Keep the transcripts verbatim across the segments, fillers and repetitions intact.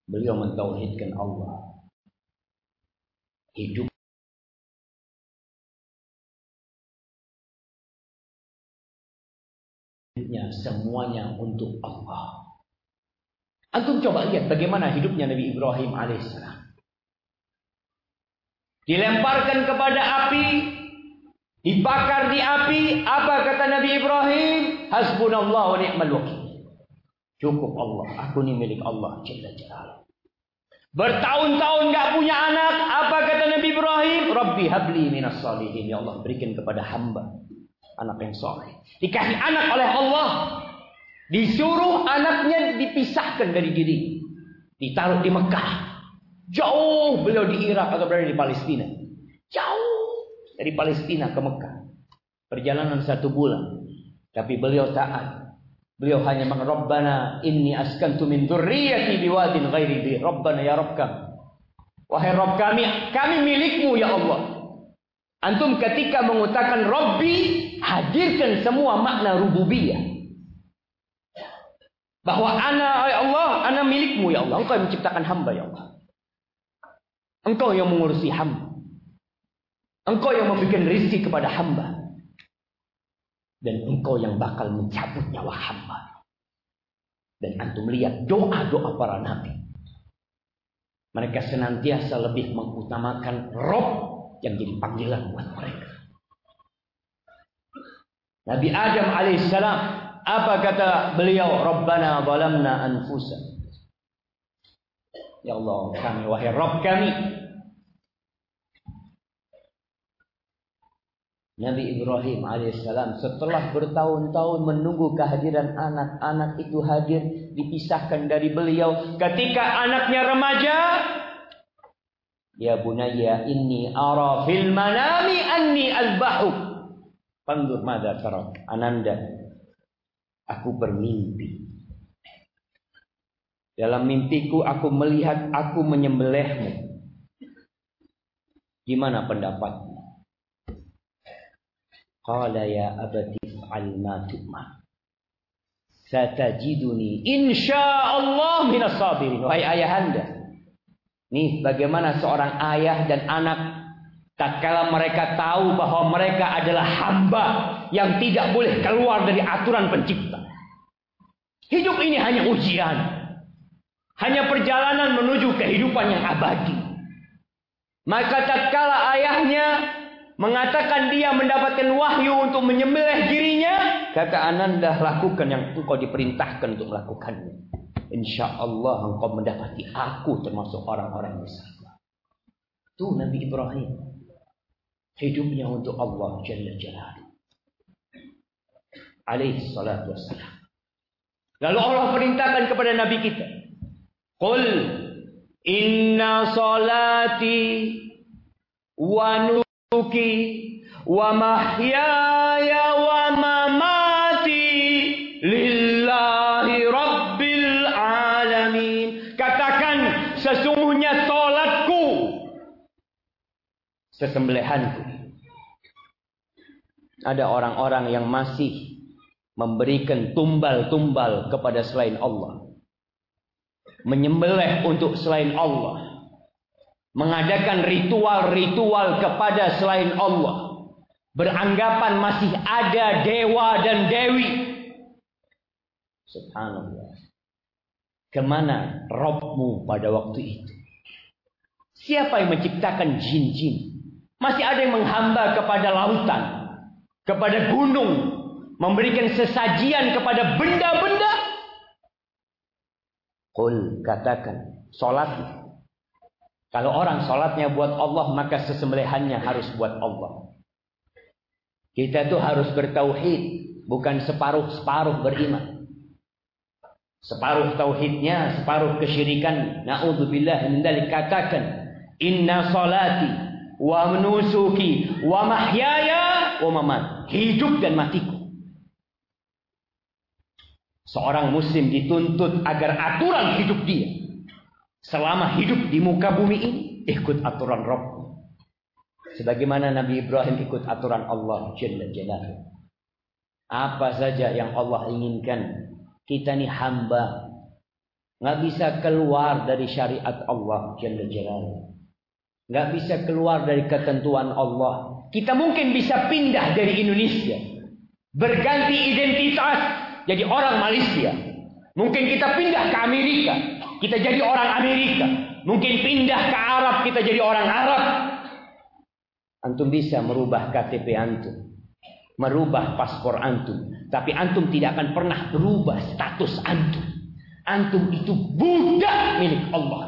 Beliau mentauhidkan Allah. Hidupnya semuanya untuk Allah. Antum coba lihat bagaimana hidupnya Nabi Ibrahim alaihissalam. Dilemparkan kepada api, dibakar di api. Apa kata Nabi Ibrahim? Hasbunallah wa ni'mal wakil. Cukup Allah, aku ini milik Allah Jalla Jalaluh. Bertahun-tahun gak punya anak. Apa kata Nabi Ibrahim? Rabbi habli minas salihin. Ya Allah, berikan kepada hamba anak yang soleh. Dikasih anak oleh Allah. Disuruh anaknya dipisahkan dari diri. Ditaruh di Mekah. Jauh beliau di Irak atau berada di Palestina. Jauh dari Palestina ke Mekah. Perjalanan satu bulan. Tapi beliau taat. Beliau hanya mengatakan, Rabbana inni askantu min dzurriyyati biwadin ghairi dhi. Rabbana ya Rabb kami. Wahai Rabb kami, kami milikmu ya Allah. Antum ketika mengutakan Rabbi, hadirkan semua makna rububiyah. Bahwa ana ya Allah, ana milikmu ya Allah. Engkau yang menciptakan hamba ya Allah. Engkau yang mengurusi hamba. Engkau yang memberikan rezeki kepada hamba. Dan engkau yang bakal mencabut nyawa hamba. Dan antum lihat doa-doa para nabi. Mereka senantiasa lebih mengutamakan Rob yang jadi panggilan buat mereka. Nabi Adam alaihissalam, apa kata beliau? Rabbana zalamna anfusana. Ya Allah, kami wahai Rabb kami. Nabi Ibrahim alaihissalam setelah bertahun-tahun menunggu kehadiran anak, anak itu hadir, dipisahkan dari beliau. Ketika anaknya remaja, ya bunayya inni ara fil manami anni azbahuk. Fandur madza tara. Ananda, aku bermimpi. Dalam mimpiku aku melihat aku menyembelihmu. Gimana pendapatmu? Qala ya abati fa'al ma tu'mar. Satajiduni insyaallah minas sabirin. Wahai ayahanda. Nih bagaimana seorang ayah dan anak tatkala mereka tahu bahwa mereka adalah hamba yang tidak boleh keluar dari aturan pencipta. Hidup ini hanya ujian. Hanya perjalanan menuju kehidupan yang abadi. Maka tatkala ayahnya mengatakan dia mendapatkan wahyu untuk menyembelih dirinya, kata Ananda, lakukan yang engkau diperintahkan untuk melakukannya. Insya Allah engkau mendapati aku termasuk orang-orang yang bersabar. Itu Nabi Ibrahim. Hidupnya untuk Allah Jalla Jalaluh. Alaihi salatu wassalam. Lalu Allah perintahkan kepada Nabi kita. Qul inna salati wa nusuki wa mahyaya wa mamati lillahi rabbil alamin. Katakan sesungguhnya salatku, sesembelihanku. Ada orang-orang yang masih memberikan tumbal-tumbal kepada selain Allah, menyembelih untuk selain Allah, mengadakan ritual-ritual kepada selain Allah, beranggapan masih ada dewa dan dewi. Subhanallah. Kemana Rabbmu pada waktu itu? Siapa yang menciptakan jin-jin? Masih ada yang menghamba kepada lautan, kepada gunung, memberikan sesajian kepada benda-benda. Qul, katakan, salat. Kalau orang salatnya buat Allah, maka sesembelihannya harus buat Allah. Kita tuh harus bertauhid, bukan separuh-separuh beriman. Separuh tauhidnya, separuh kesyirikan. Na'udzubillah min dzalik. Katakan, inna salati wa nusuki wa mahyaya wa mamat. Hidup dan matiku. Seorang muslim dituntut agar aturan hidup dia selama hidup di muka bumi ini ikut aturan Rabb. Sebagaimana Nabi Ibrahim ikut aturan Allah Jalla Jalaluh. Apa saja yang Allah inginkan. Kita ni hamba. nggak bisa keluar dari syariat Allah Jalla Jalaluhu, nggak bisa keluar dari ketentuan Allah. Kita mungkin bisa pindah dari Indonesia, berganti identitas jadi orang Malaysia. Mungkin kita pindah ke Amerika, kita jadi orang Amerika. Mungkin pindah ke Arab, kita jadi orang Arab. Antum bisa merubah K T P antum, merubah paspor antum, tapi antum tidak akan pernah berubah status antum. Antum itu budak milik Allah.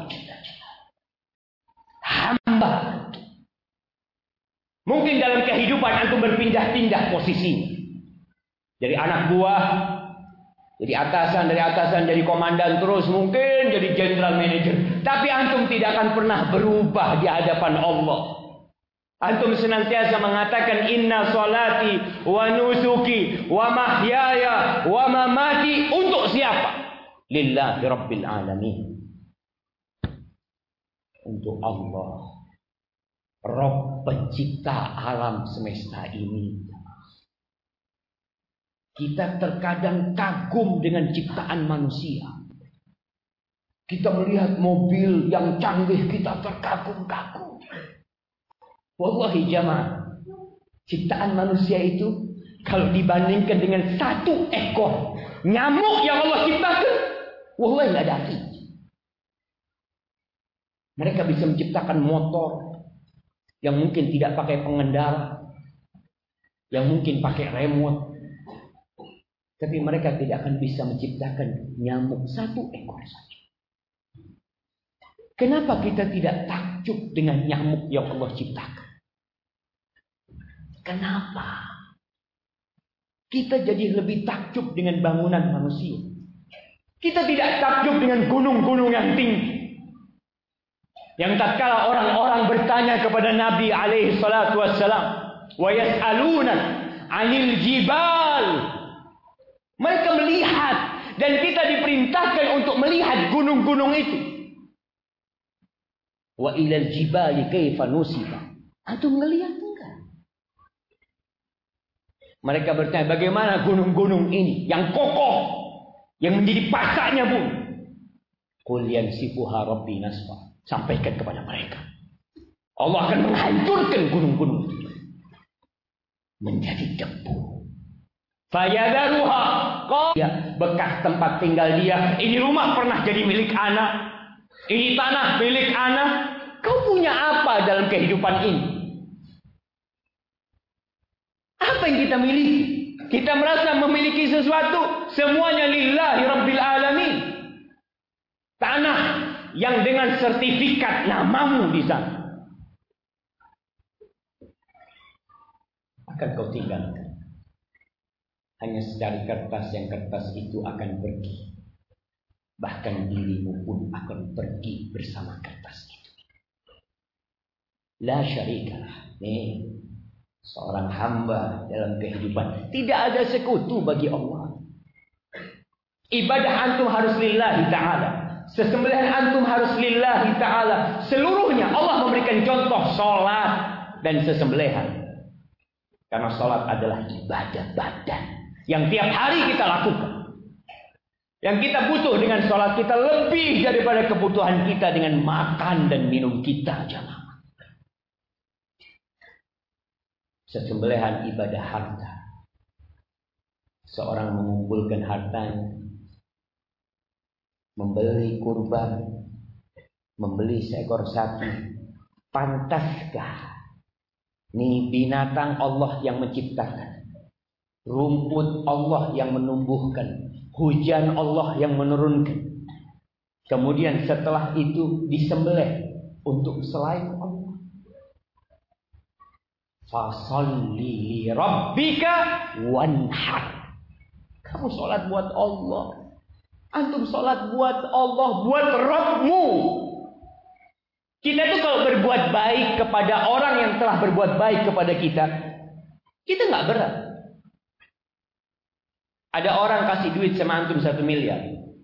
Hamba antum. Mungkin dalam kehidupan antum berpindah-pindah posisinya. Dari anak buah, jadi atasan, dari atasan jadi komandan, terus mungkin jadi general manager. Tapi antum tidak akan pernah berubah di hadapan Allah. Antum senantiasa mengatakan inna salati wa nusuki wa mahyaya wa mamati untuk siapa? Lillahi Rabbil Alamin. Untuk Allah, Rabb pencipta alam semesta ini. Kita terkadang kagum dengan ciptaan manusia. Kita melihat mobil yang canggih, kita terkagum-kagum. Wallahi jamaah, ciptaan manusia itu kalau dibandingkan dengan satu ekor nyamuk yang Allah ciptakan, wallahi nggak ada arti. Mereka bisa menciptakan motor yang mungkin tidak pakai pengendara, yang mungkin pakai remote, tapi mereka tidak akan bisa menciptakan nyamuk satu ekor saja. Kenapa kita tidak takjub dengan nyamuk yang Allah ciptakan? Kenapa? Kita jadi lebih takjub dengan bangunan manusia. Kita tidak takjub dengan gunung-gunung yang tinggi. Yang tatkala orang-orang bertanya kepada Nabi alaihi salatu wassalam, wa yas'aluna 'anil jibal. Mereka melihat, dan kita diperintahkan untuk melihat gunung-gunung itu. Wa ilal jibali kaifa nusiba. Antum ngelihat enggak? Mereka bertanya, bagaimana gunung-gunung ini yang kokoh, yang menjadi pasaknya bumi? Qul yansifuha rabbi nasfa. Sampaikan kepada mereka, Allah akan menghancurkan gunung-gunung itu menjadi debu. Fayadaruha, ya, bekas tempat tinggal dia. Ini rumah pernah jadi milik anak, ini tanah milik anak. Kau punya apa dalam kehidupan ini? Apa yang kita miliki? Kita merasa memiliki sesuatu, semuanya lillahi rabbil alamin. Tanah yang dengan sertifikat namamu di sana akan kau tinggalkan. Hanya secari kertas, yang kertas itu akan pergi. Bahkan dirimu pun akan pergi bersama kertas itu. La syarikalah. Nih, seorang hamba dalam kehidupan tidak ada sekutu bagi Allah. Ibadah antum harus lillahi ta'ala. Sesembelihan antum harus lillahi ta'ala. Seluruhnya Allah memberikan contoh sholat dan sesembelihan. Karena sholat adalah ibadah badan yang tiap hari kita lakukan. Yang kita butuh dengan sholat kita lebih daripada kebutuhan kita dengan makan dan minum kita, jamaah. Sesembelihan ibadah harta. Seorang mengumpulkan hartanya, membeli kurban, membeli seekor sapi. Pantaskah? Ini binatang Allah yang menciptakan, rumput Allah yang menumbuhkan, hujan Allah yang menurunkan. Kemudian setelah itu disembelih untuk selain Allah. Fasalli li rabbika wanhar. Kamu sholat buat Allah. Antum sholat buat Allah, buat Rabbmu. Kita tuh kalau berbuat baik kepada orang yang telah berbuat baik kepada kita, kita nggak berat. Ada orang kasih duit sama antum satu miliar.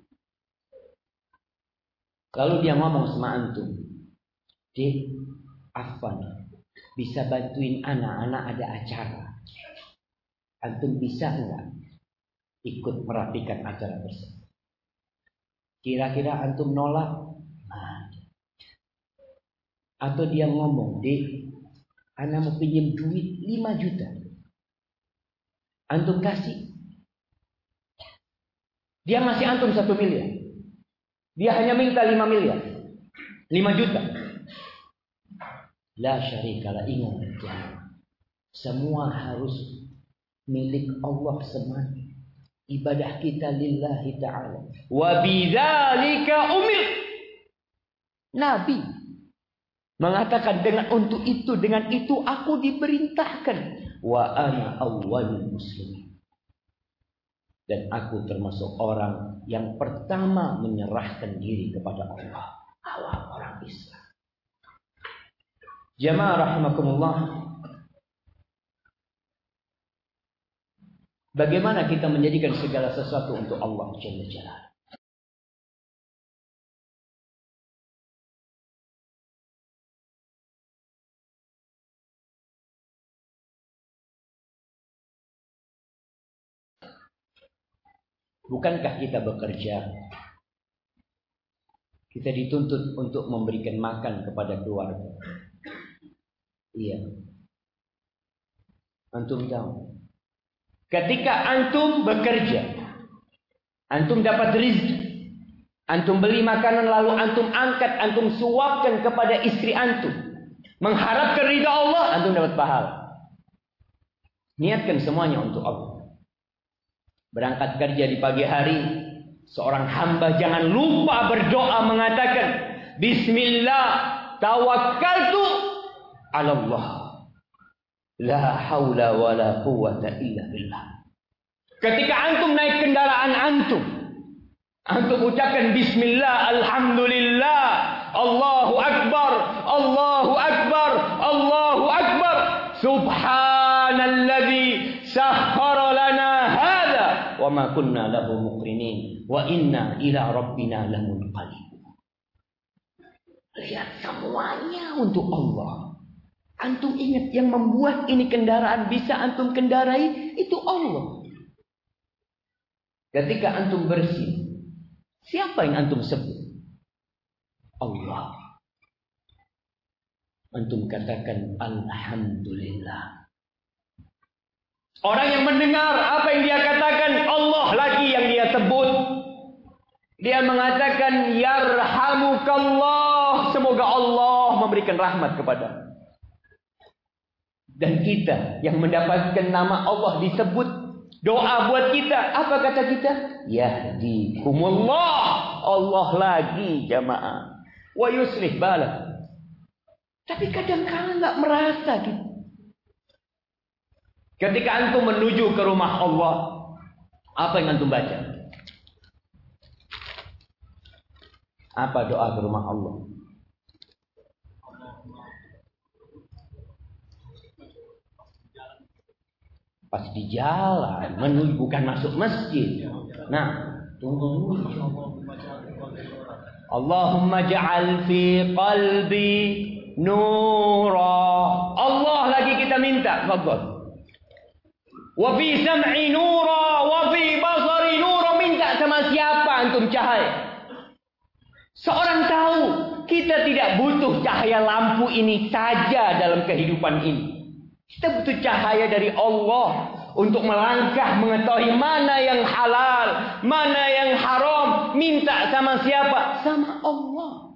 Lalu dia ngomong sama antum, Dek, Afwan, bisa bantuin anak-anak ada acara. Antum bisa nggak ikut merapikan acara tersebut? Kira-kira antum nolak? Nah. Atau dia ngomong, "Dek, ana mau pinjam duit lima juta. Antum kasih?" Dia ngasih antum satu miliar. Dia hanya minta lima miliar. lima juta. La syarikalah, ingat ya. Semua harus milik Allah semata. Ibadah kita lillahi ta'ala. Wa bidzalika umir. Nabi mengatakan dengan untuk itu, dengan itu aku diperintahkan. Wa ana awwalul muslimin. Dan aku termasuk orang yang pertama menyerahkan diri kepada Allah. Awal orang Islam. Jamaah rahimakumullah. Bagaimana kita menjadikan segala sesuatu untuk Allah Jalla Jalaluhu? Bukankah kita bekerja? Kita dituntut untuk memberikan makan kepada keluarga. Iya. Antum tahu. Ketika antum bekerja, antum dapat rezeki, antum beli makanan lalu antum angkat, antum suapkan kepada istri antum, mengharapkan ridha Allah, antum dapat pahala. Niatkan semuanya untuk Allah. Berangkat kerja di pagi hari, seorang hamba jangan lupa berdoa mengatakan, Bismillah, tawakkaltu ala Allah. La haula wa la quwwata illa billah. Ketika antum naik kendaraan antum, antum ucapkan Bismillah, Alhamdulillah, Allahu Akbar, Allahu Akbar, Allahu Akbar. Subhanalladzi sahhara lana hadza wa ma kunna lahu muqrinin wa inna ila rabbina lamunqalibun. Lihat semuanya untuk Allah. Antum ingat yang membuat ini kendaraan bisa antum kendarai itu Allah. Ketika antum bersih, siapa yang antum sebut? Allah. Antum katakan Alhamdulillah. Orang yang mendengar apa yang dia katakan, Allah lagi yang dia sebut. Dia mengatakan Yarhamukallah. Semoga Allah memberikan rahmat kepada. Dan kita yang mendapatkan nama Allah disebut doa buat kita. Apa kata kita? Yahdikumullah. Allah lagi jamaah. Wa yuslih balak. Tapi kadang-kadang nggak merasa gitu. Ketika antum menuju ke rumah Allah, apa yang antum baca? Apa doa ke rumah Allah? Pas di jalan, menuju, bukan masuk masjid. Nah, tunggu dulu. Allahumma ja'al fi qalbi nura. Allah lagi kita minta. Bagus. Wa fi sam'i nura, wa fi basari nura. Minta sama siapa antum cahaya? Seorang tahu kita tidak butuh cahaya lampu ini saja dalam kehidupan ini. Kita butuh cahaya dari Allah untuk melangkah mengetahui mana yang halal, mana yang haram. Minta sama siapa? Sama Allah.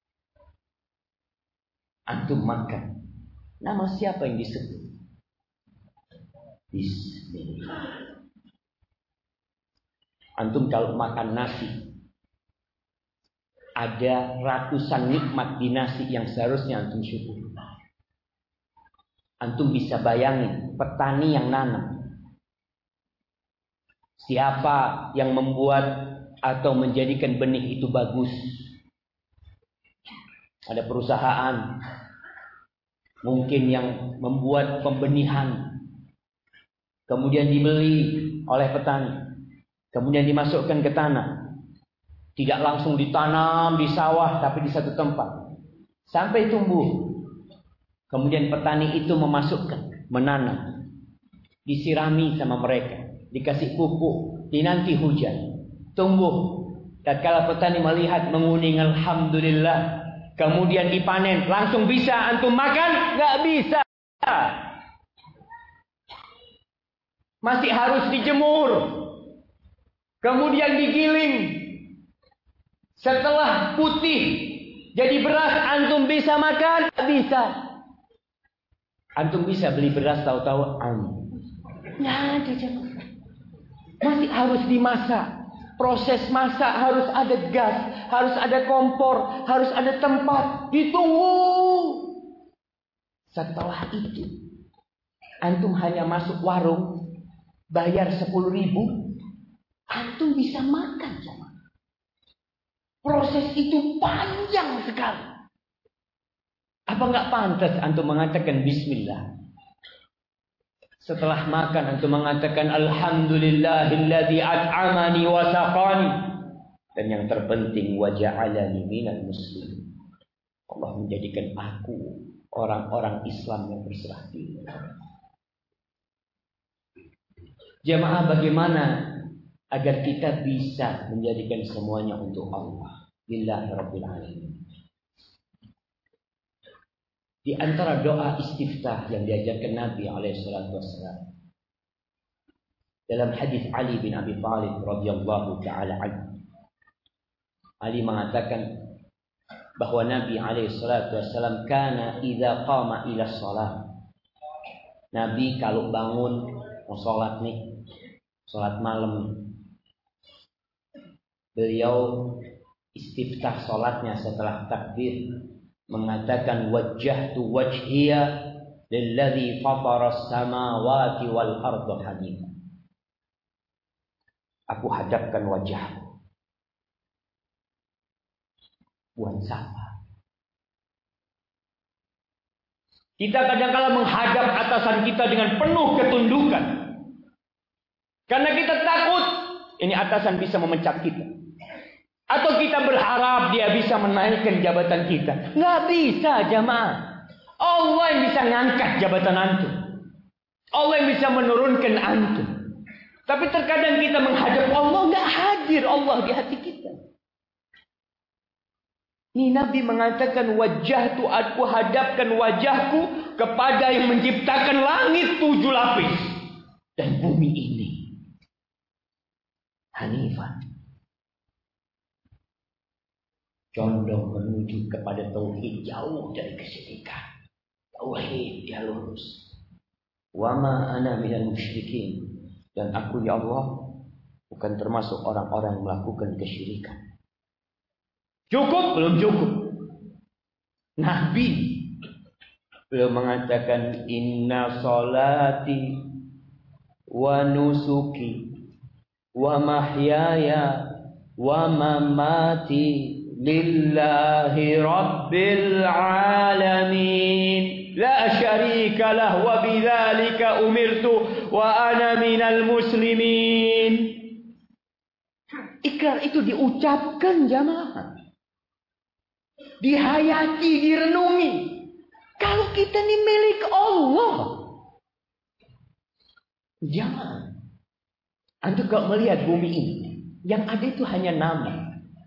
Antum makan. Nama siapa yang disebut? Bismillah. Antum kalau makan nasi, ada ratusan nikmat di nasi yang seharusnya antum syukur. Antum bisa bayangin petani yang nanam. Siapa yang membuat atau menjadikan benih itu bagus? Ada perusahaan mungkin yang membuat pembenihan, kemudian dibeli oleh petani, kemudian dimasukkan ke tanah. Tidak langsung ditanam di sawah, tapi di satu tempat sampai tumbuh. Kemudian petani itu memasukkan, menanam, disirami sama mereka, dikasih pupuk, dinanti hujan, tumbuh, Tatkala petani melihat menguning, alhamdulillah, kemudian dipanen, langsung bisa antum makan? Nggak bisa. Masih harus dijemur, kemudian digiling. Setelah putih jadi beras, antum bisa makan? Nggak bisa. Antum bisa beli beras tahu-tahu antum. Nggak ada jemaah. Masih harus dimasak. Proses masak harus ada gas, harus ada kompor, harus ada tempat. Ditunggu. Setelah itu, antum hanya masuk warung, bayar sepuluh ribu, antum bisa makan sama. Proses itu panjang sekali. Apa nggak pantas antum mengatakan Bismillah? Setelah makan antum mengatakan alhamdulillahilladzi at'amani wa saqani. Dan yang terpenting wa ja'alani minal muslimin. Allah menjadikan aku orang-orang Islam yang berserah diri. Jamaah, bagaimana agar kita bisa menjadikan semuanya untuk Allah? Lillahi rabbil alamin. Di antara doa istiftah yang diajarkan Nabi alaihi salatu wassalam, dalam hadis Ali bin Abi Thalib radhiyallahu taala anhu, Ali mengatakan bahwa Nabi alaihi salatu wassalam kana idza qama ila shalah, Nabi kalau bangun mau salat nih, salat malam, beliau istiftah salatnya setelah takbir mengatakan wajjahtu wajhiya lilladzi fatara as-samawati wal arda hanifan. Aku hadapkan wajahku. Buat siapa? Kita kadang-kala menghadap atasan kita dengan penuh ketundukan. Karena kita takut ini atasan bisa memecat kita. Atau kita berharap dia bisa menaikkan jabatan kita. Nggak bisa jamaah. Allah yang bisa ngangkat jabatan antum. Allah yang bisa menurunkan antum. Tapi terkadang kita menghadap Allah, nggak hadir Allah di hati kita. Ini Nabi mengatakan wajahtu, aku hadapkan wajahku kepada yang menciptakan langit tujuh lapis dan bumi ini. Hanifan. Condong menuju kepada tauhid, jauh dari kesyirikan. Tauhid dia lurus. Wa ma ana minal musyrikin. Dan aku ya Allah bukan termasuk orang-orang yang melakukan kesyirikan. Cukup? Belum cukup. Nabi belum mengatakan inna salati wa nusuki wa mahyaya wa mamati lillahi rabbil alamin la syarika lah wa bidzalika umirtu wa ana minal muslimin. Ikrar itu diucapkan jamaah, dihayati, direnungi. Kalau kita ini milik Allah, jangan. Antum kalau melihat bumi ini, yang ada itu hanya nama.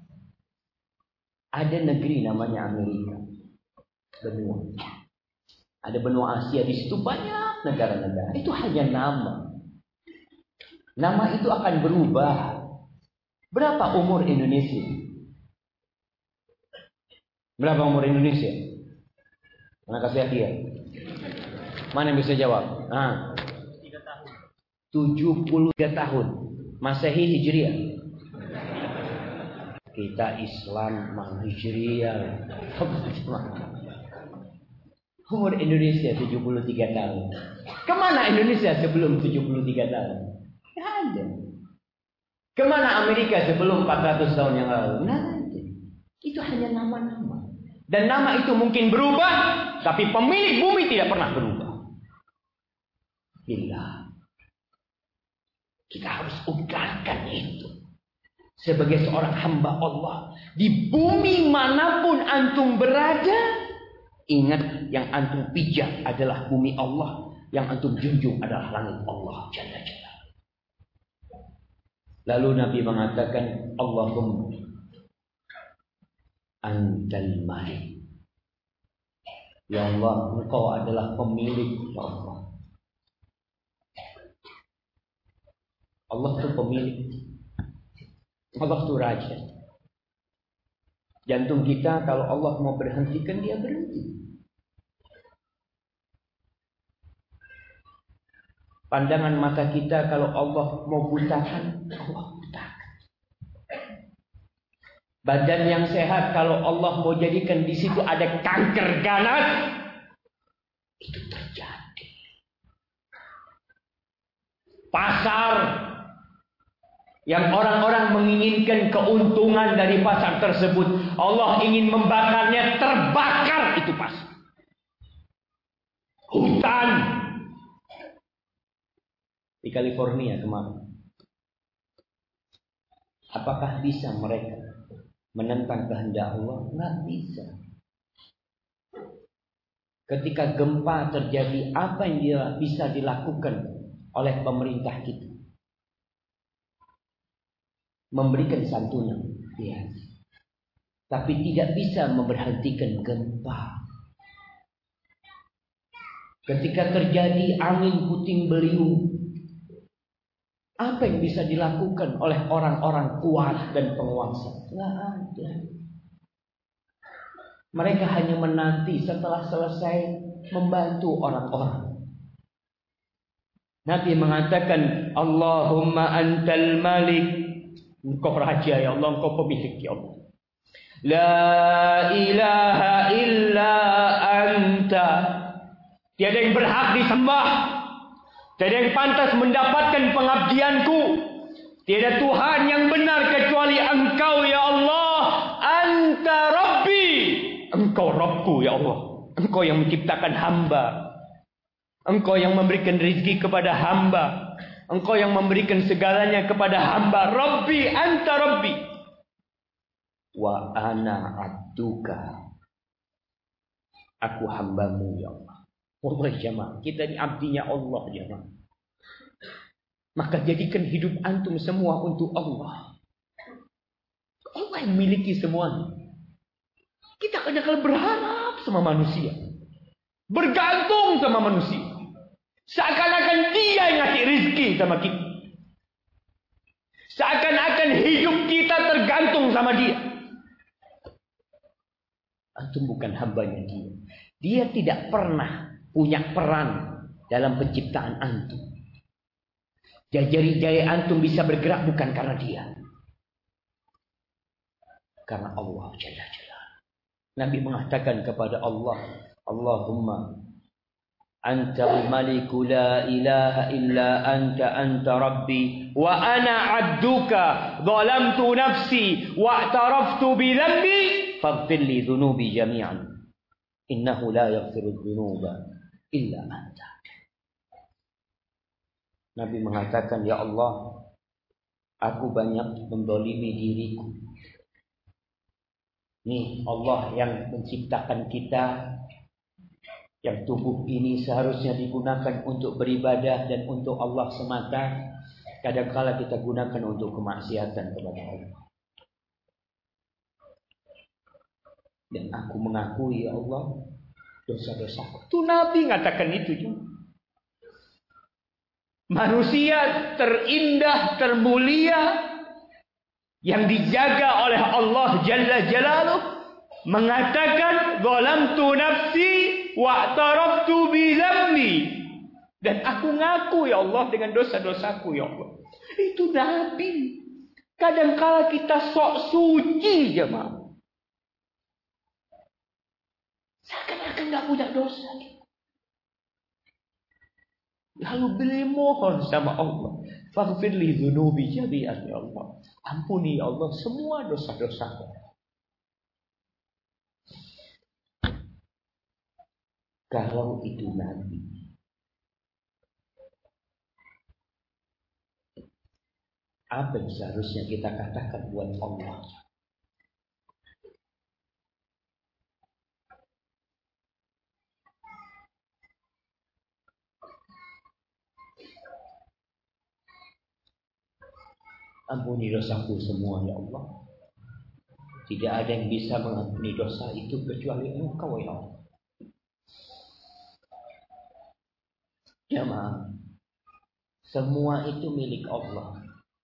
Ada negeri namanya Amerika, benua. Ada benua Asia, di situ banyak negara-negara. Itu hanya nama. Nama itu akan berubah. Berapa umur Indonesia? Berapa umur Indonesia? Mana kasih hadiah? Mana yang bisa jawab? Ah. tujuh puluh tiga tahun. Masehi Hijriah. Kita Islam Hijriah. Umur Indonesia tujuh puluh tiga tahun. Kemana Indonesia sebelum tujuh puluh tiga tahun? Tidak ada. Kemana Amerika sebelum empat ratus tahun yang lalu? Tidak ada. Itu hanya nama-nama. Dan nama itu mungkin berubah, tapi pemilik bumi tidak pernah berubah. Bila kita harus ungkapkan itu. Sebagai seorang hamba Allah, di bumi manapun antum berada, ingat yang antum pijak adalah bumi Allah, yang antum junjung adalah langit Allah Jalla Jalla. Lalu Nabi mengatakan, Allahumma Antal Malik. Ya Allah, Engkau adalah pemilik, ya Allah. Allah itu pemilik. Allah itu raja. Jantung kita kalau Allah mau berhentikan, dia berhenti. Pandangan mata kita kalau Allah mau butakan, Allah butakan. Badan yang sehat kalau Allah mau jadikan di situ ada kanker ganas, itu terjadi. Pasar yang orang-orang menginginkan keuntungan dari pasar tersebut, Allah ingin membakarnya, terbakar itu pasar. Hutan di California kemarin, apakah bisa mereka menentang kehendak Allah? Nggak bisa. Ketika gempa terjadi, apa yang dia bisa dilakukan oleh pemerintah kita? Memberikan santunan, ya. Tapi tidak bisa memberhentikan gempa. Ketika terjadi angin puting beliung, apa yang bisa dilakukan oleh orang-orang kuat dan penguasa? Nggak ada. Mereka hanya menanti setelah selesai membantu orang-orang. Nabi mengatakan, Allahumma antal malik. Engkau raja, ya Allah, Engkau pemilik, ya Allah. La ilaha illa anta. Tiada yang berhak disembah, tiada yang pantas mendapatkan pengabdianku. Tiada Tuhan yang benar kecuali Engkau, ya Allah. Anta Rabbi. Engkau Rabbku, ya Allah. Engkau yang menciptakan hamba. Engkau yang memberikan rezeki kepada hamba. Engkau yang memberikan segalanya kepada hamba. Rabbi, anta Rabbi. Wa ana abduka. Aku hambamu, ya Allah. Wallahi jamaah, kita ini abdinya Allah, jamaah. Maka jadikan hidup antum semua untuk Allah. Allah yang memiliki semuanya. Kita kadang-kadang berharap sama manusia, bergantung sama manusia. Seakan-akan dia yang ngasih rezeki sama kita. Seakan-akan hidup kita tergantung sama dia. Antum bukan hambanya dia. Dia tidak pernah punya peran dalam penciptaan antum. Jari-jari antum bisa bergerak bukan karena dia. Karena Allah Jalla Jalla. Nabi mengatakan kepada Allah, Allahumma Antal maliku la ilaha illa anta anta rabbi wa ana abduka zalamtu nafsi wa i'taraftu bi dhanbi faghfir li dhunubi jami'an innahu la yaghfiru dhunuba illa anta. Nabi mengatakan, ya Allah, aku banyak mendolimi diriku. Nih Allah yang menciptakan kita, yang tubuh ini seharusnya digunakan untuk beribadah dan untuk Allah semata. Kadang-kala kita gunakan untuk kemaksiatan kepada Allah. Dan aku mengakui, ya Allah, dosa-dosaku. Itu Nabi mengatakan itu juga. Manusia terindah, termulia, yang dijaga oleh Allah Jalla Jalaluh, mengatakan, zalamtu nafsi wa'taraftu bi dzambi. Dan aku ngaku, ya Allah, dengan dosa-dosaku, ya Allah. Itu Nabi. Kadang-kala kita sok suci, jemaah. Seakan-akan gak punya dosa. Lalu beliau mohon sama Allah, faghfir li dzunubi jami'an, ya Allah. Ampuni, ya Allah, semua dosa-dosaku. Kalau itu Nabi, apa yang seharusnya kita katakan buat Allah? Ampuni dosaku semua, ya Allah. Tidak ada yang bisa mengampuni dosa itu kecuali Engkau ya Allah. Jamaah, semua itu milik Allah.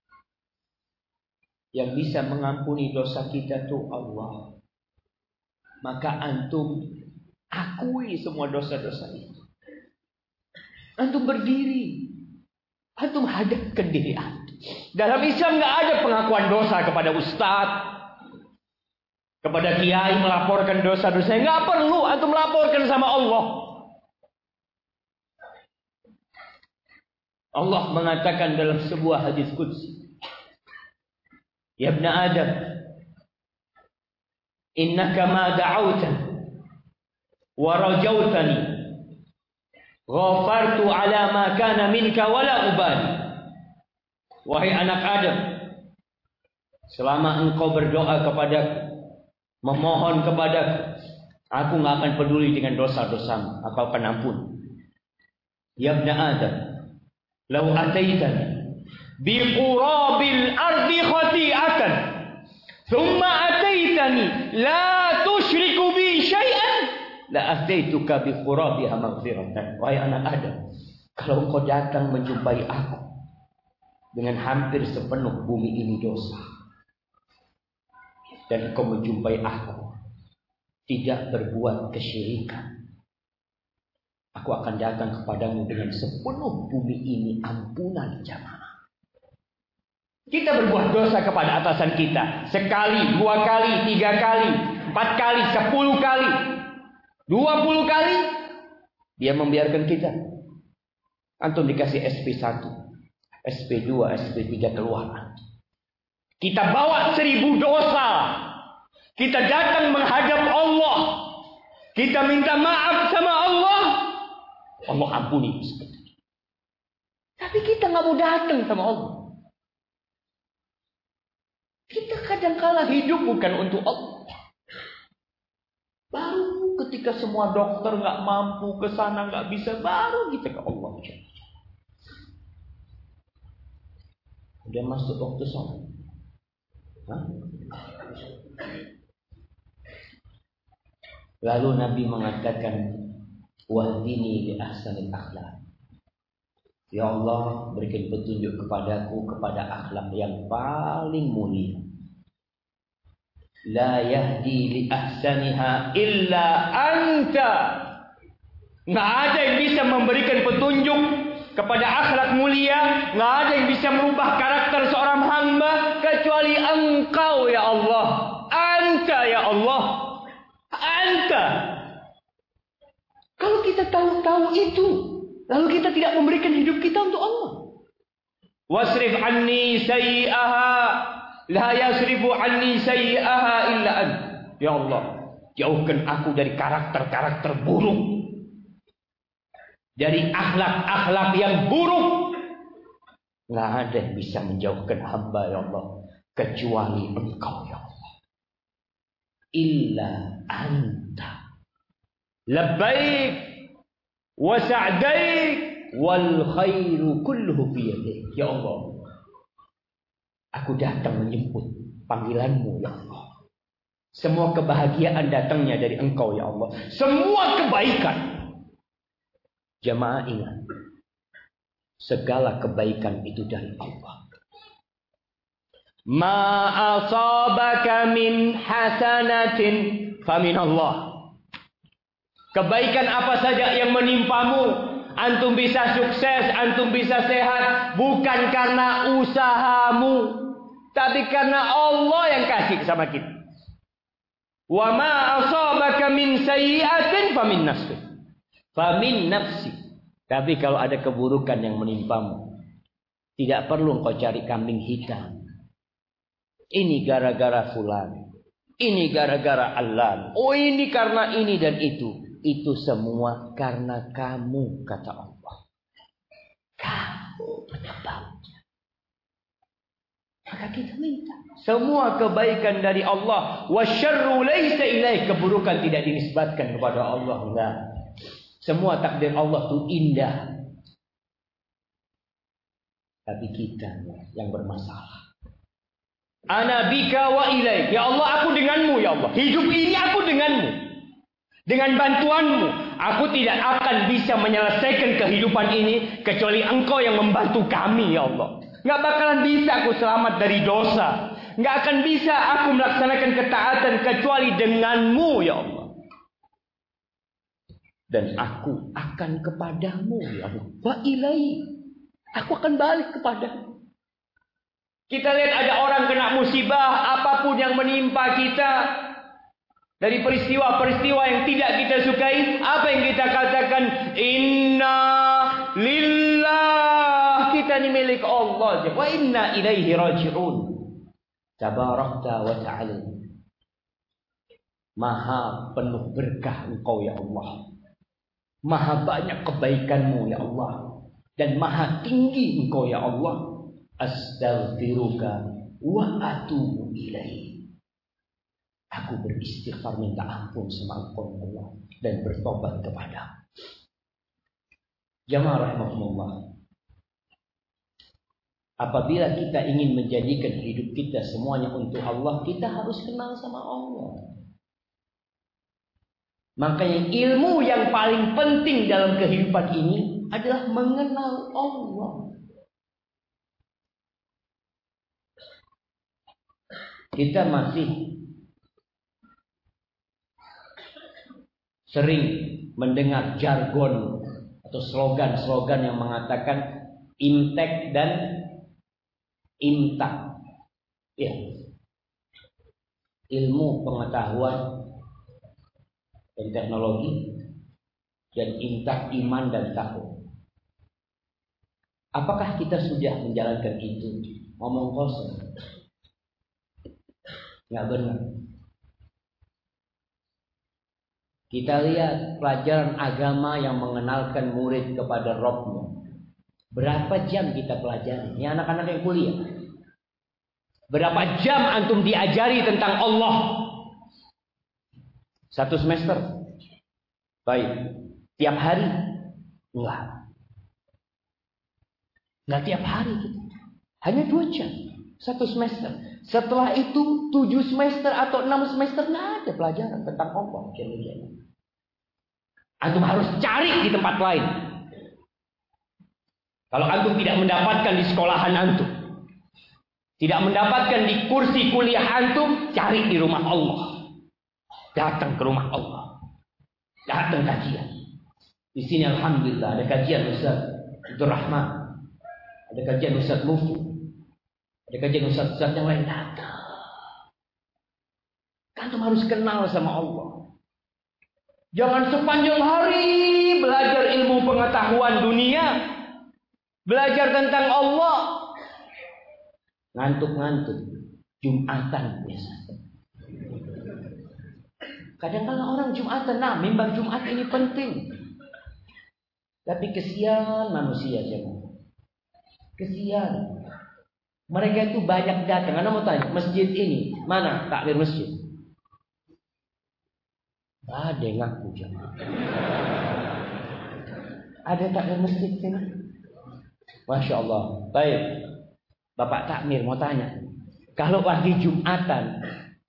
Yang bisa mengampuni dosa kita itu Allah. Maka antum akui semua dosa-dosa itu. Antum berdiri, antum hadapkan diri antum. Dalam Islam nggak ada pengakuan dosa kepada ustadz, kepada kiai melaporkan dosa-dosa. Nggak perlu, antum laporkan sama Allah. Allah mengatakan dalam sebuah hadis qudsi, ya ibn Adam, innaka ma da'awta wa rajautani ghafartu ala ma kana minka wala ubali. Wahai anak Adam, selama engkau berdoa kepadaku, memohon kepadaku, aku nggak akan peduli dengan dosa-dosamu, aku akan ampun. Ya ibn Adam, law ataitani biqurabil ardi khati'atan thumma ataitani la tusyriku bi syai'an la ataituka biqurabiha maghfiratan. Wahai anak Adam, kalau engkau datang menjumpai aku dengan hampir sepenuh bumi ini dosa, dan engkau menjumpai aku tidak berbuat kesyirikan, aku akan datang kepadamu dengan sepenuh bumi ini ampunan. Jamaah, kita berbuat dosa kepada atasan kita sekali, dua kali, tiga kali, empat kali, sepuluh kali, dua puluh kali, dia membiarkan kita. Antum dikasih S P satu, S P dua, S P tiga keluar. Kita bawa seribu dosa. Kita datang menghadap Allah. Kita minta maaf sama Allah. Allah ampuni. Tapi kita nggak mau datang sama Allah. Kita kadang-kala hidup bukan untuk Allah. Baru ketika semua dokter nggak mampu ke sana, nggak bisa, baru kita ke Allah. Udah masuk waktu sholat. Hah? Lalu Nabi mengatakan, wahdini li ahsanil akhlak. Ya Allah, berikan petunjuk kepadaku kepada akhlak yang paling mulia. La yahdi li ahsaniha illa anta. Nggak ada yang bisa memberikan petunjuk kepada akhlak mulia, nggak ada yang bisa merubah karakter seorang hamba kecuali Engkau ya Allah. Anta ya Allah. Anta. Kalau kita tahu-tahu itu, lalu kita tidak memberikan hidup kita untuk Allah. Wasrif anni sayyi'aha la yasrifu anni sayyi'aha illa anta. Ya Allah, jauhkan aku dari karakter-karakter buruk, dari akhlak-akhlak yang buruk. Nggak ada yang bisa menjauhkan hamba ya Allah kecuali Engkau ya Allah. Illa anta. Labbaik wa sa'daik wal khairu kulluhu fi yadik. Ya Allah, aku datang menyebut panggilanmu ya Allah. Semua kebahagiaan datangnya dari Engkau ya Allah. Semua kebaikan. Jamaah ingat, segala kebaikan itu dari Allah. Ma asabaka min hasanatin famin Allah. Kebaikan apa saja yang menimpamu, antum bisa sukses, antum bisa sehat, bukan karena usahamu, tapi karena Allah yang kasih sama kita. Wa ma asabaka min sayyi'atin famin nafsi. Famin nafsi. Tapi kalau ada keburukan yang menimpamu, tidak perlu engkau cari kambing hitam. Ini gara-gara fulan, ini gara-gara Allah, oh ini karena ini dan itu. Itu semua karena kamu, kata Allah. Kamu penyebabnya. Maka kita minta semua kebaikan dari Allah. Wasyarru laisa ilaih. Keburukan tidak dinisbatkan kepada Allah. Enggak. Semua takdir Allah itu indah. Tapi kita yang bermasalah. Ana bika wa ilaik. Ya Allah, aku denganmu denganmu ya Allah. Hidup ini aku denganmu. Dengan bantuanmu, aku tidak akan bisa menyelesaikan kehidupan ini kecuali engkau yang membantu kami ya Allah. Nggak bakalan bisa aku selamat dari dosa. Nggak akan bisa aku melaksanakan ketaatan kecuali denganmu ya Allah. Dan aku akan kepadamu ya Allah. Wa ilaihi. Aku akan balik kepadamu. Kita lihat ada orang kena musibah, apapun yang menimpa kita. Dari peristiwa-peristiwa yang tidak kita sukai, apa yang kita katakan? Inna lillah. Kita ini milik Allah. Wa inna ilaihi raji'un. Tabarakta wa ta'ala. Maha penuh berkah engkau ya Allah. Maha banyak kebaikanmu ya Allah. Dan maha tinggi engkau ya Allah. Astaghfiruka wa atubu ilaihi. Aku beristighfar minta ampun sama engkau Allah dan bertobat kepada. Jamaah rahmatullah. Apabila kita ingin menjadikan hidup kita semuanya untuk Allah, kita harus kenal sama Allah. Makanya ilmu yang paling penting dalam kehidupan ini adalah mengenal Allah. Kita masih sering mendengar jargon atau slogan-slogan yang mengatakan imtek dan imtak. Ya. Ilmu pengetahuan dan teknologi dan imtak iman dan takwa. Apakah kita sudah menjalankan itu? Ngomong kosong. Nggak benar. Kita lihat pelajaran agama yang mengenalkan murid kepada Rabbnya. Berapa jam kita pelajari? Ini anak-anak yang kuliah. Berapa jam antum diajari tentang Allah? Satu semester. Baik. Tiap hari? Enggak. Enggak tiap hari gitu. Hanya dua jam. Satu semester. Setelah itu tujuh semester atau enam semester nggak ada pelajaran tentang Allah. Antum harus cari di tempat lain. Kalau antum tidak mendapatkan di sekolahan antum, tidak mendapatkan di kursi kuliah antum, cari di rumah Allah. Datang ke rumah Allah. Datang kajian. Di sini alhamdulillah ada kajian Ustaz Abdul Rahman. Ada kajian Ustaz Mufti. Ada kajian Ustaz-Ustaz yang lain datang. Antum harus kenal sama Allah. Jangan sepanjang hari belajar ilmu pengetahuan dunia. Belajar tentang Allah. Ngantuk-ngantuk. Jumatan biasa. Kadang-kadang orang Jumatan, nah mimbang Jumat ini penting. Tapi kesian manusia jangan. Kesian. Mereka itu banyak datang. Anda mau tanya, masjid ini mana takmir masjid? Ada yang ngaku jemaah. Ada takmir masjid sini? Masya Allah. Baik, Bapak takmir mau tanya. Kalau lagi Jumatan,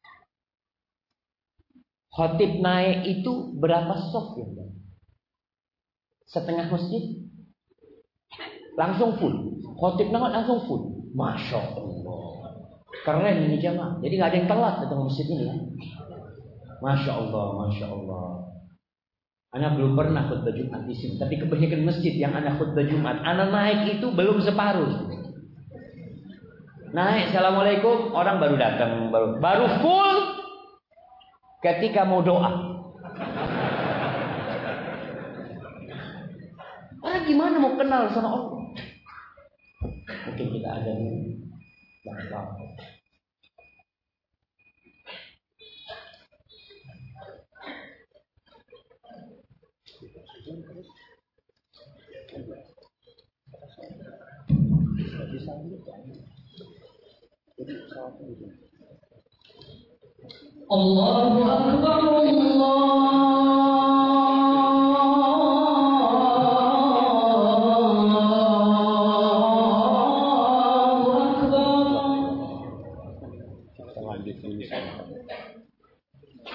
khotib naik itu berapa soft ya? Setengah masjid? Langsung full. Khotib naik langsung full. Masya Allah. Keren ini jamaah. Jadi nggak ada yang telat datang masjid ini ya. Masya Allah, Masya Allah. Anak belum pernah khutbah Jumat di sini, tapi kebanyakan masjid yang anak khutbah Jumat, anak naik itu belum separuh. Naik, assalamualaikum, orang baru datang, baru baru full ketika mau doa. Orang gimana mau kenal sama Allah? Mungkin kita ada di belakang. Allahu Akbar, Allahu Akbar.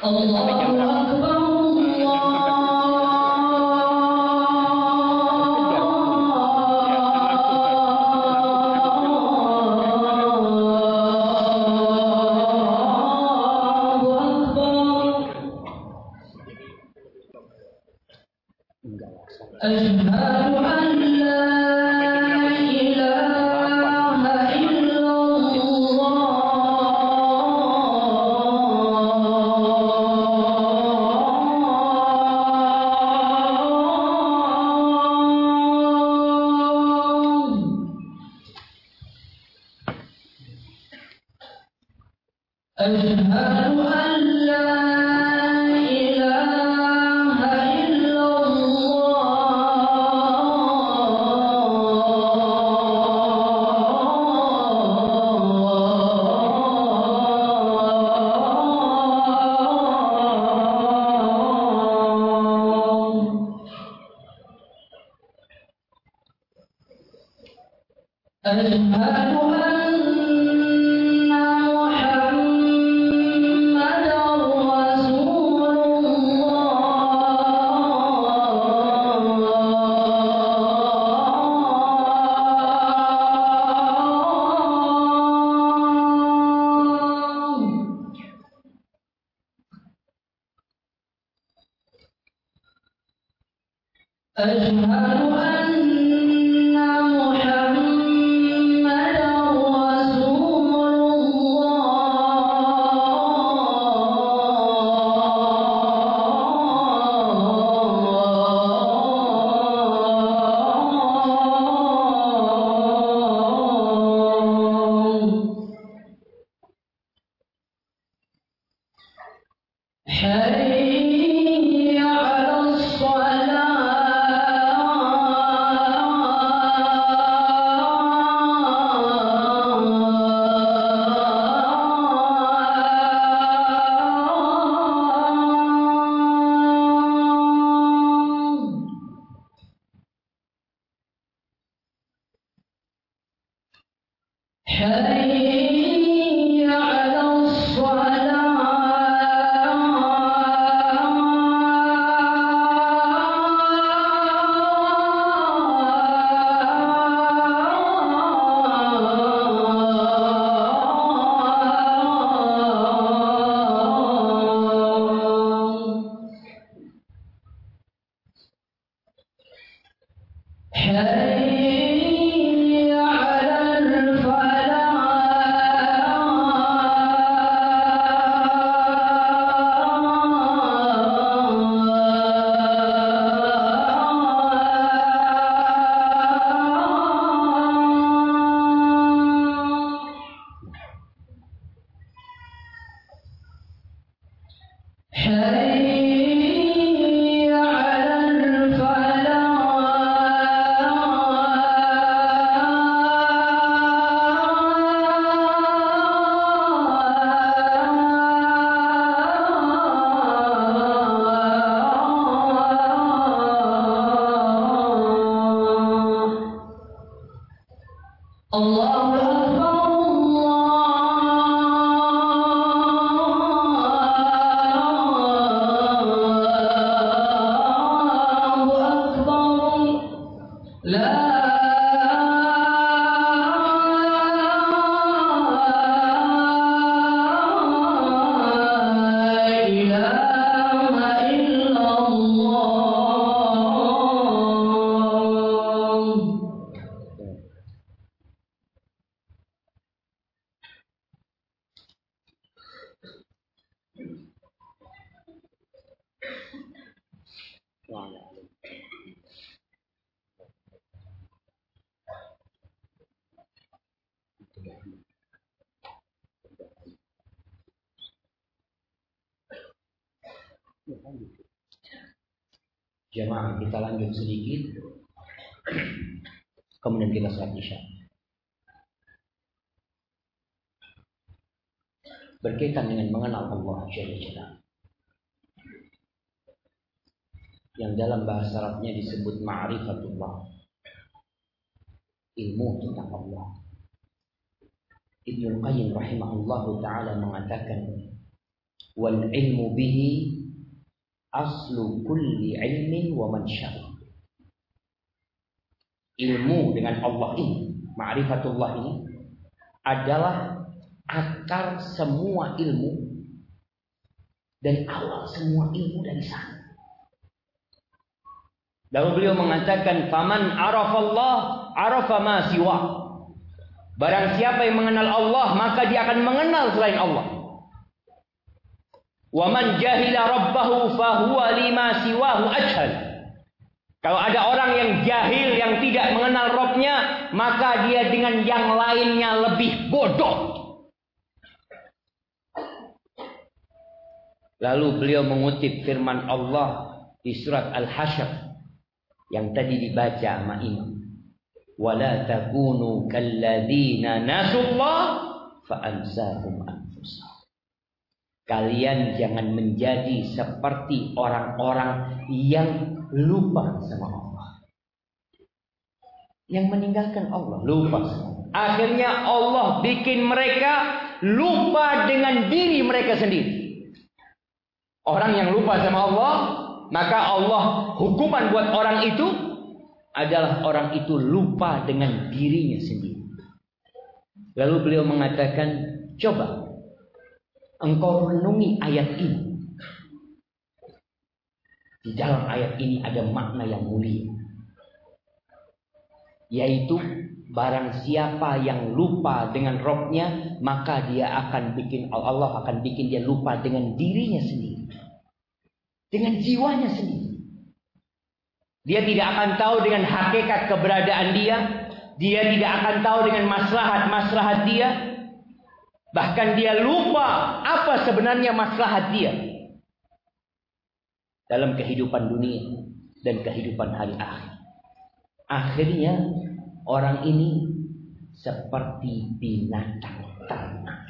Jamaah, kita lanjut sedikit, kemudian kita salat isya. Berkaitan dengan mengenal Allah Jalla Jalla, yang dalam bahasa Arabnya disebut ma'rifatullah, ilmu tentang Allah. Ibnu Qayyim rahimahullahu ta'ala mengatakan, Wal ilmu bihi aslu kulli ilmin wa mansha. Ilmu dengan Allah ini, ma'rifatullah ini adalah akar semua ilmu dan awal semua ilmu dari sana. Lalu beliau mengatakan, "Faman arafallah, arafa ma siwa." Barang siapa yang mengenal Allah, maka dia akan mengenal selain Allah. Wa man jahila rabbahu fahuwa lima siwahu ajhal. Kalau ada orang yang jahil, yang tidak mengenal Rabbnya, maka dia dengan yang lainnya lebih bodoh. Lalu beliau mengutip firman Allah di surat Al-Hasyr yang tadi dibaca sama imam. Wala takunu kalladzina nasullah fa'ansahum anfusahum. Kalian jangan menjadi seperti orang-orang yang lupa sama Allah. Yang meninggalkan Allah, lupa sama Allah. Akhirnya Allah bikin mereka lupa dengan diri mereka sendiri. Orang yang lupa sama Allah, maka Allah hukuman buat orang itu adalah orang itu lupa dengan dirinya sendiri. Lalu beliau mengatakan, coba engkau renungi ayat ini. Di dalam ayat ini ada makna yang mulia, yaitu barang siapa yang lupa dengan Rabbnya, maka dia akan bikin Allah akan bikin dia lupa dengan dirinya sendiri, dengan jiwanya sendiri. Dia tidak akan tahu dengan hakikat keberadaan dia. Dia tidak akan tahu dengan maslahat-maslahat dia. Bahkan dia lupa apa sebenarnya maslahat dia dalam kehidupan dunia dan kehidupan hari akhir. Akhirnya orang ini seperti binatang ternak.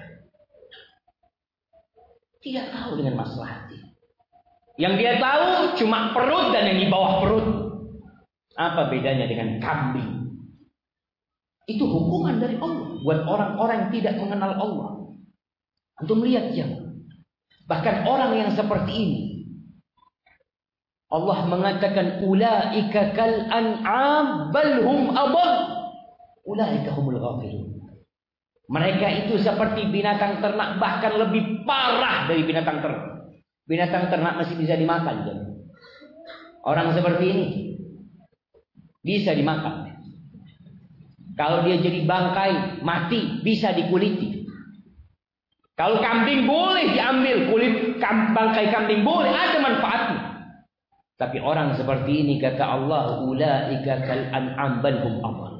Tidak tahu dengan maslahat dia. Yang dia tahu cuma perut dan yang di bawah perut. Apa bedanya dengan kambing? Itu hukuman dari Allah buat orang-orang yang tidak mengenal Allah. Untuk melihat jangan. Bahkan orang yang seperti ini, Allah mengatakan ulaika kal an'am bal hum adall. Ulaika humul ghafilun. Mereka itu seperti binatang ternak, bahkan lebih parah dari binatang ternak. Binatang ternak masih bisa dimakan. Jadi. Orang seperti ini bisa dimakan. Kalau dia jadi bangkai, mati, bisa dikuliti. Kalau kambing boleh diambil, kulit bangkai kambing boleh, ada manfaatnya. Tapi orang seperti ini kata Allah, ulaika kal an'am bal hum adall.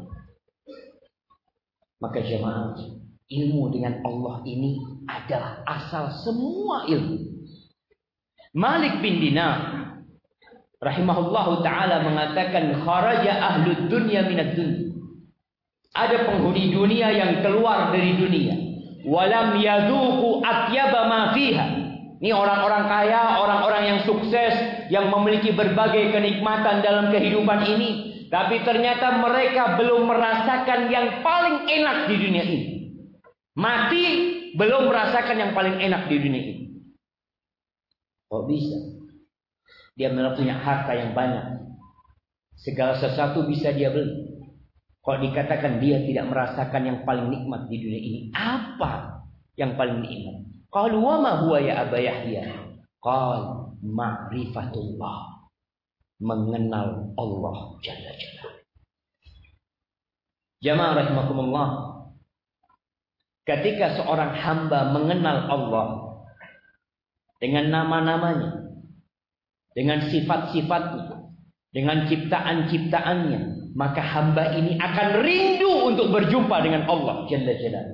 Maka jemaah, ilmu dengan Allah ini adalah asal semua ilmu. Malik bin Dinar rahimahullahu ta'ala mengatakan, kharaja ahlud dunya minad dunya. Ada penghuni dunia yang keluar dari dunia. Walam yadhuqu atyaba ma fiha. Ini orang-orang kaya, orang-orang yang sukses, yang memiliki berbagai kenikmatan dalam kehidupan ini. Tapi ternyata mereka belum merasakan yang paling enak di dunia ini. Mati belum merasakan yang paling enak di dunia ini. Kok bisa? Dia punya harta yang banyak. Segala sesuatu bisa dia beli. Kok dikatakan dia tidak merasakan yang paling nikmat di dunia ini? Apa yang paling nikmat? Qalu wa ma huwa ya Aba Yahya? Qal ma'rifatullah. Mengenal Allah Jalla Jalla. Jamaah rahimakumullah. Ketika seorang hamba mengenal Allah dengan nama-namanya, dengan sifat-sifatnya, dengan ciptaan-ciptaannya, maka hamba ini akan rindu untuk berjumpa dengan Allah Jalla Jalla.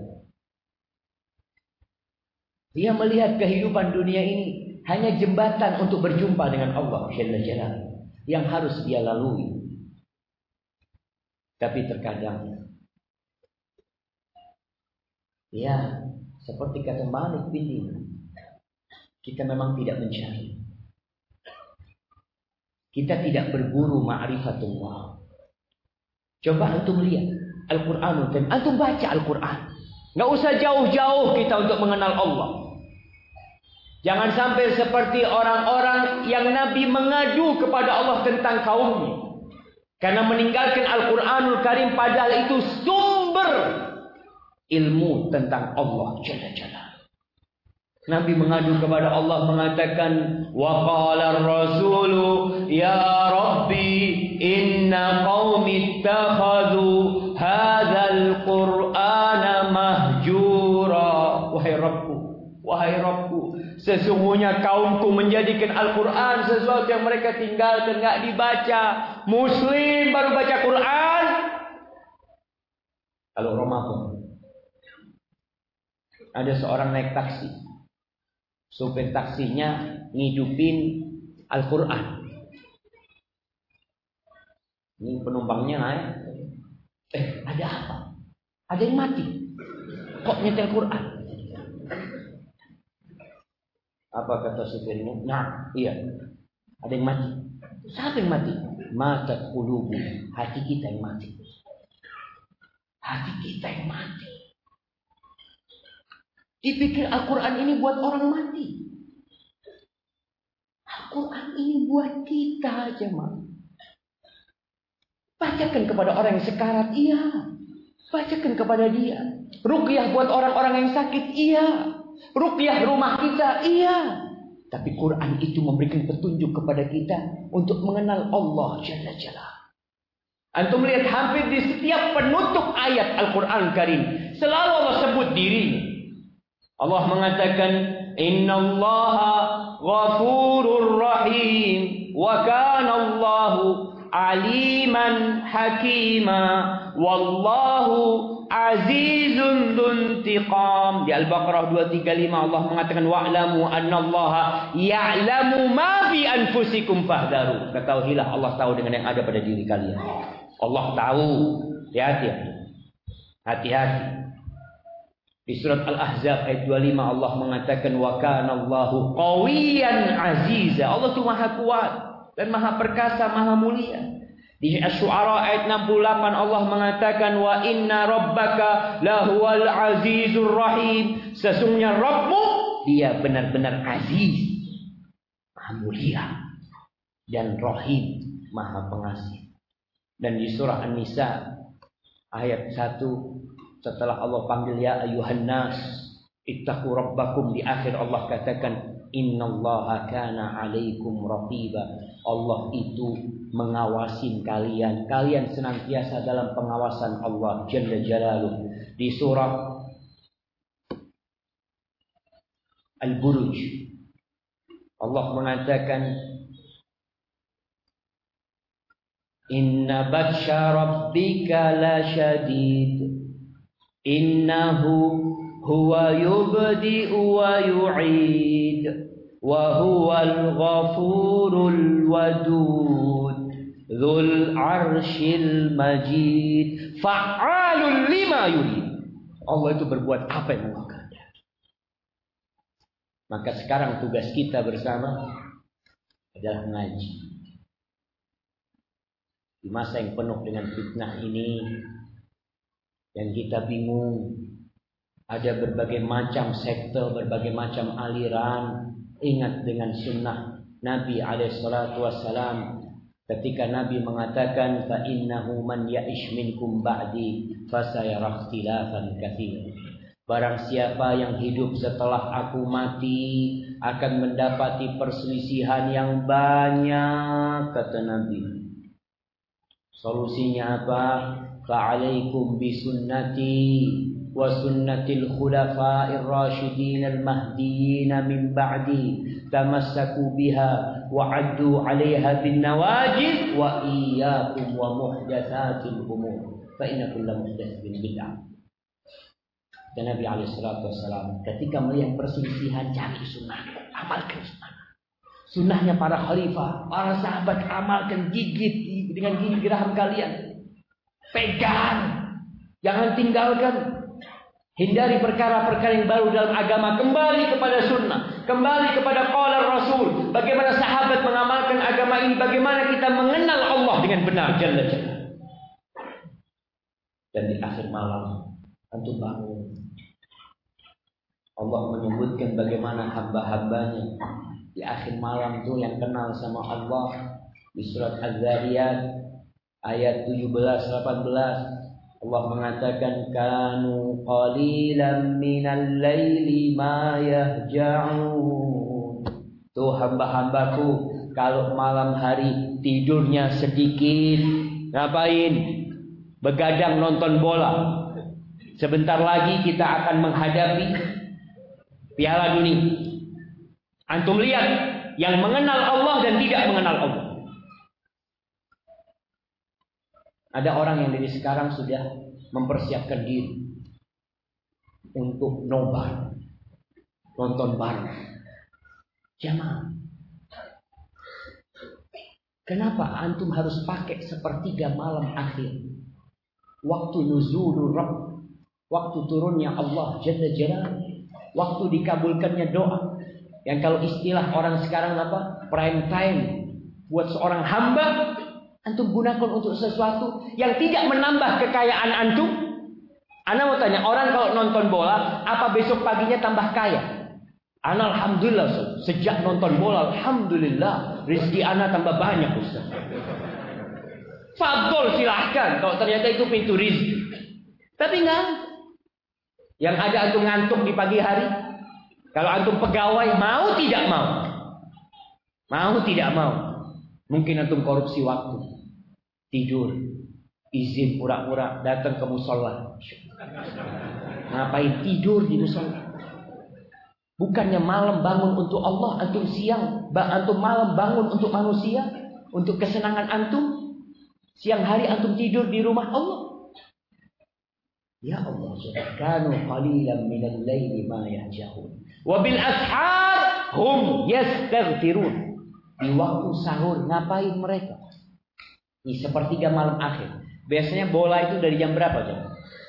Dia melihat kehidupan dunia ini hanya jembatan untuk berjumpa dengan Allah Jalla Jalla yang harus dia lalui. Tapi terkadang, ya seperti kata Malik bin Dinar, kita memang tidak mencari. Kita tidak berburu ma'rifatullah. Coba antum lihat Al-Quranul Karim. Antum baca Al-Quran. Nggak usah jauh-jauh kita untuk mengenal Allah. Jangan sampai seperti orang-orang yang Nabi mengadu kepada Allah tentang kaumnya. Karena meninggalkan Al-Quranul Karim, padahal itu sumber ilmu tentang Allah Jalla Jalla. Nabi mengadu kepada Allah mengatakan, wa qala ar-rasulu ya rabbi inna qaumi ittakhadhu hadzal qur'ana mahjura. Wahai Rabbku, wahai Rabbku, sesungguhnya kaumku menjadikan Al-Quran sesuatu yang mereka tinggalkan, enggak dibaca. Muslim baru baca Quran kalau Ramadan. Ada seorang naik taksi, supir taksinya ngidupin Al-Quran. Ini penumpangnya naik, eh ada apa? Ada yang mati. Kok nyetel Quran? Apa kata supirnya? Nah, iya, ada yang mati. Siapa yang mati? Matat qulubu, hati kita yang mati. Hati kita yang mati. Dipikir Al-Quran ini buat orang mati. Al-Quran ini buat kita aja, Mak. Bacakan kepada orang yang sekarat, iya. Bacakan kepada dia. Ruqyah buat orang-orang yang sakit, iya. Ruqyah rumah kita, iya. Tapi Quran itu memberikan petunjuk kepada kita untuk mengenal Allah Jalla Jalla. Antum lihat hampir di setiap penutup ayat Al-Quran Karim selalu Allah sebut diri. Allah mengatakan, innallaha ghafurur rahim wa kana Allahu aliman hakima wallahu azizun dzuntiqam. Di Al-Baqarah dua tiga lima Allah mengatakan, wa'lamu annallaha ya'lamu ma fi anfusikum fahdharu. Ketahuilah Allah tahu dengan yang ada pada diri kalian. Allah tahu. Hati-hati. Hati-hati. Di surat Al-Ahzab ayat dua puluh lima Allah mengatakan, wa kana Allahu qawiyyan aziza. Allah itu maha kuat dan maha perkasa, maha mulia. Di Asy-Syu'ara ayat enam puluh delapan Allah mengatakan, wa inna rabbaka lahuwal azizur rahim. Sesungguhnya Rabbmu, dia benar-benar aziz, maha mulia, dan rahim, maha pengasih. Dan di surah An-Nisa ayat satu, setelah Allah panggil ya ayuhan nas ittaqu rabbakum, di akhir Allah katakan, innallaha kana alaikum raqiba. Allah itu mengawasin kalian. Kalian senantiasa dalam pengawasan Allah Jalla Jalaluh. Di surah Al-Buruj Allah mengatakan, inna batsha rabbika la syadid innahu huwa yubdi'u wa yu'id wa huwal ghafurul wadud dzul arsyil majid fa'alul lima yurid. Allah itu berbuat apa yang Allah kehendaki. Maka sekarang tugas kita bersama adalah ngaji. Di masa yang penuh dengan fitnah ini, yang kita bingung, ada berbagai macam sekte, berbagai macam aliran. Ingat dengan sunnah Nabi alaihi salatu wassalam, ketika Nabi mengatakan, fa innahu man ya'ish minkum ba'di fasayara ikhtilafan katsiran. Barang siapa yang hidup setelah aku mati akan mendapati perselisihan yang banyak, kata Nabi. Solusinya apa? Fa'alaikum bisunnati wa sunnatil khulafa'ir rasyidin al-mahdiyyin min ba'di tamassaku biha wa 'addu 'alaiha bin nawajid wa iyyakum wa muhdatsatil umur fa inna kulla muhdatsatin bid'ah. Dan Nabi alaihi salatu wasallam ketika melihat perselisihan, cari sunnah, amalkan sunnah. Sunnahnya para khalifah, para sahabat, amalkan, gigit dengan gigi geraham kalian. Pegang, jangan tinggalkan. Hindari perkara-perkara yang baru dalam agama. Kembali kepada sunnah, kembali kepada qala Rasul. Bagaimana sahabat mengamalkan agama ini, bagaimana kita mengenal Allah dengan benar Jalla Jalla. Dan di akhir malam antum bangun, Allah menyebutkan bagaimana hamba-hambanya di akhir malam itu yang kenal sama Allah di surat Az-Zariyat ayat tujuh belas delapan belas. Allah mengatakan kanu qalilan minal laili ma yahja'un. Tuh hamba-hambaku kalau malam hari tidurnya sedikit, ngapain? Begadang nonton bola. Sebentar lagi kita akan menghadapi Piala Dunia. Antum lihat yang mengenal Allah dan tidak mengenal Allah. Ada orang yang dari sekarang sudah mempersiapkan diri untuk nobar, nonton bareng. Jamaah. Kenapa antum harus pakai sepertiga malam akhir? Waktu nuzulur Rabb, waktu turunnya Allah Jalla Jalaluhu, waktu dikabulkannya doa. Yang kalau istilah orang sekarang apa? Prime time buat seorang hamba, antum gunakan untuk sesuatu yang tidak menambah kekayaan antum. Ana mau tanya, orang kalau nonton bola, apa besok paginya tambah kaya? Ana alhamdulillah sejak nonton bola, alhamdulillah rezeki ana tambah banyak, Ustaz. Fadol silahkan kalau ternyata itu pintu rezeki. Tapi enggak. Yang ada antum ngantuk di pagi hari. Kalau antum pegawai mau tidak mau. Mau tidak mau. Mungkin antum korupsi waktu. Tidur. Izin pura-pura datang ke musola. Ngapain tidur di musola? Bukannya malam bangun untuk Allah, antum siang, antum malam bangun untuk manusia, untuk kesenangan antum. Siang hari antum tidur di rumah Allah. Ya Allah, kanu qalilan minal laili ma yahjahun. Wa bil ashar hum yastaghfirun. Di waktu sahur ngapain mereka? Di sepertiga malam akhir. Biasanya bola itu dari jam berapa, jam?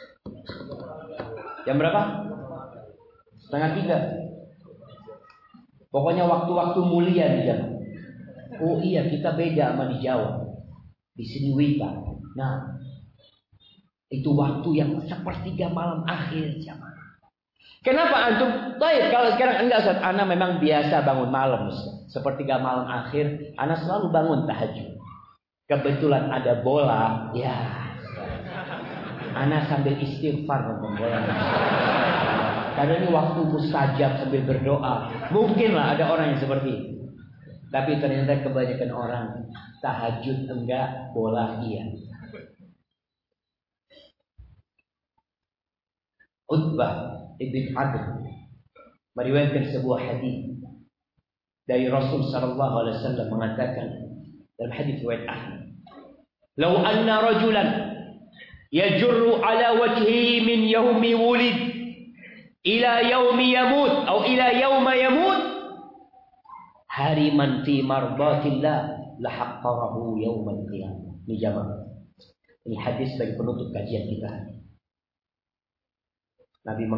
Jam berapa? Setengah tiga. Pokoknya waktu-waktu mulia di Jawa. Oh iya, kita beda sama di Jawa. Di sini Wita. Nah, itu waktu yang sepertiga malam akhir, jamaah. Kenapa antum? Baik, kalau sekarang enggak, Ustaz. Ana memang biasa bangun malam, Ustaz. Sepertiga malam akhir, ana selalu bangun tahajud. Kebetulan ada bola, ya. Ana sambil istighfar nonton bola. Karena ini waktu mustajab sambil berdoa. Mungkinlah ada orang yang seperti itu. Tapi ternyata kebanyakan orang tahajud enggak, bola iya. Utbah ibn Adl meriwayatkan sebuah hadis dari Rasul sallallahu alaihi wasallam mengatakan dalam hadis riwayat Ahmad, "Lau anna rajulan yajurru ala wajhihi min yaumi wulid ila yaumi yamut atau ila yauma yamut hariman fi mardatillah lahaqqarahu yaumal qiyamah." Ini jamaah. Ini hadis bagi penutup kajian kita. Nabi